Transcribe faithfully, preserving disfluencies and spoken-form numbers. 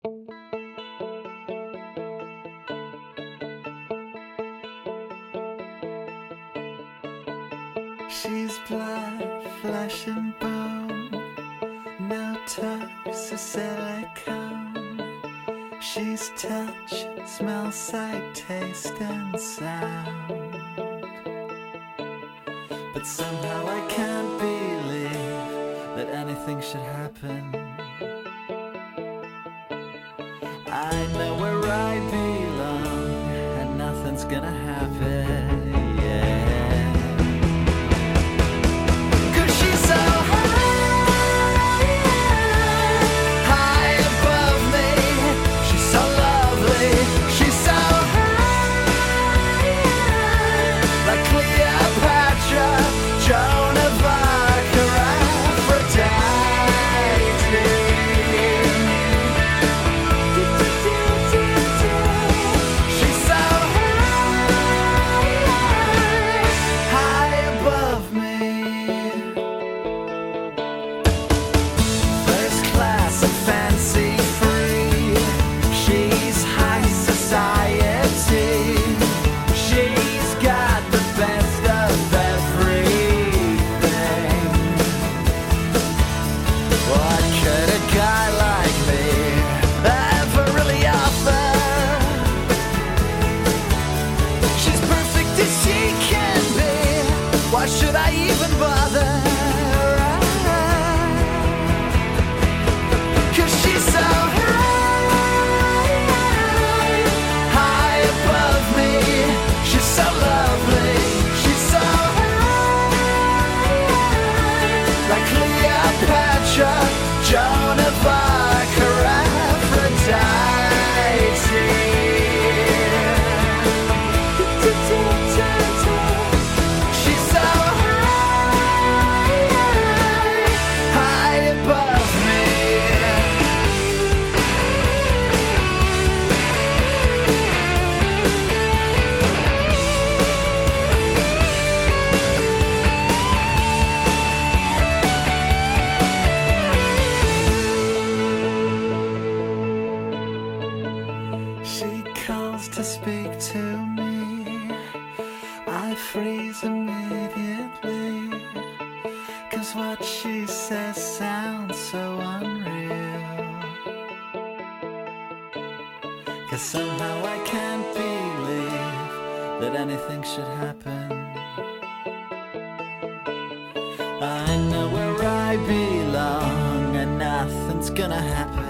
She's blood, flesh and bone, no tox or silicone. She's touch, smell, sight, taste and sound. But somehow I can't believe that anything should happen. I know where I belong and nothing's gonna happen. Why should I even bother? Cause she's so high, high above me. She's so lovely. She's so high, like Cleopatra, Joan of Arc, or Aphrodite. To speak to me, I freeze immediately, cause what she says sounds so unreal. Cause somehow I can't believe that anything should happen. I know where I belong and nothing's gonna happen.